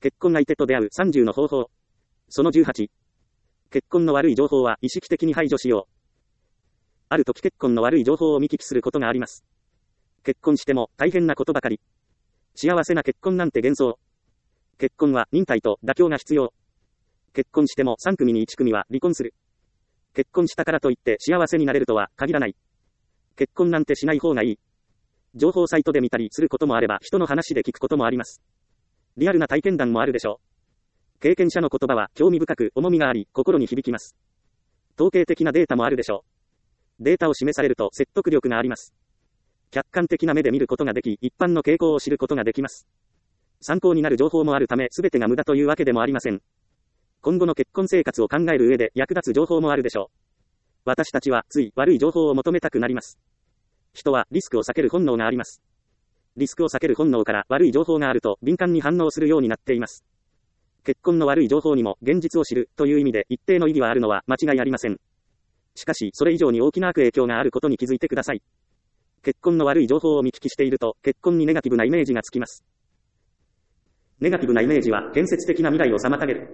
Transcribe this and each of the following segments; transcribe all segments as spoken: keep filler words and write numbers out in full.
結婚相手と出会うさんじゅうの方法。そのじゅうはち。結婚の悪い情報は意識的に排除しよう。ある時結婚の悪い情報を見聞きすることがあります。結婚しても大変なことばかり。幸せな結婚なんて幻想。結婚は忍耐と妥協が必要。結婚してもさん組にいち組は離婚する。結婚したからといって幸せになれるとは限らない。結婚なんてしない方がいい。情報サイトで見たりすることもあれば人の話で聞くこともあります。リアルな体験談もあるでしょう。経験者の言葉は興味深く重みがあり心に響きます。統計的なデータもあるでしょう。データを示されると説得力があります。客観的な目で見ることができ、一般の傾向を知ることができます。参考になる情報もあるため全てが無駄というわけでもありません。今後の結婚生活を考える上で役立つ情報もあるでしょう。私たちはつい悪い情報を求めたくなります。人はリスクを避ける本能があります。リスクを避ける本能から悪い情報があると敏感に反応するようになっています。結婚の悪い情報にも現実を知るという意味で一定の意義はあるのは間違いありません。しかしそれ以上に大きな悪影響があることに気づいてください。結婚の悪い情報を見聞きしていると結婚にネガティブなイメージがつきます。ネガティブなイメージは建設的な未来を妨げる。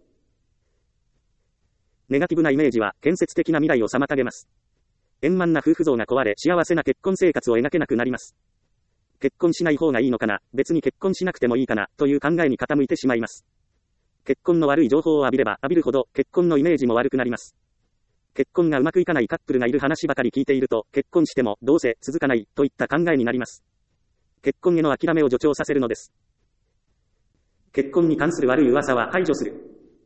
ネガティブなイメージは建設的な未来を妨げます。円満な夫婦像が壊れ幸せな結婚生活を描けなくなります。結婚しない方がいいのかな、別に結婚しなくてもいいかな、という考えに傾いてしまいます。結婚の悪い情報を浴びれば浴びるほど結婚のイメージも悪くなります。結婚がうまくいかないカップルがいる話ばかり聞いていると、結婚してもどうせ続かないといった考えになります。結婚への諦めを助長させるのです。結婚に関する悪い噂は排除する。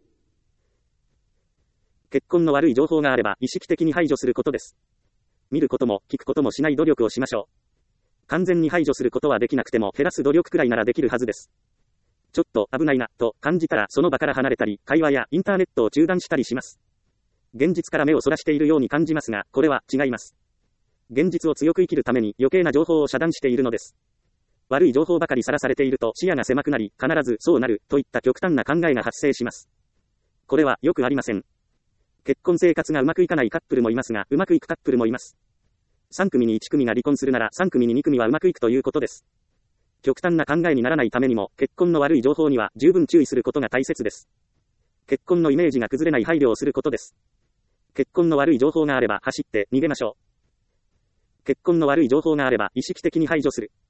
結婚の悪い情報があれば意識的に排除することです。見ることも聞くこともしない努力をしましょう。完全に排除することはできなくても減らす努力くらいならできるはずです。ちょっと危ないなと感じたらその場から離れたり、会話やインターネットを中断したりします。現実から目をそらしているように感じますが、これは違います。現実を強く生きるために余計な情報を遮断しているのです。悪い情報ばかりさらされていると視野が狭くなり、必ずそうなるといった極端な考えが発生します。これはよくありません。結婚生活がうまくいかないカップルもいますが、うまくいくカップルもいます。さん組にいち組が離婚するならさん組にに組はうまくいくということです。極端な考えにならないためにも、結婚の悪い情報には十分注意することが大切です。結婚のイメージが崩れない配慮をすることです。結婚の悪い情報があれば走って逃げましょう。結婚の悪い情報があれば意識的に排除する。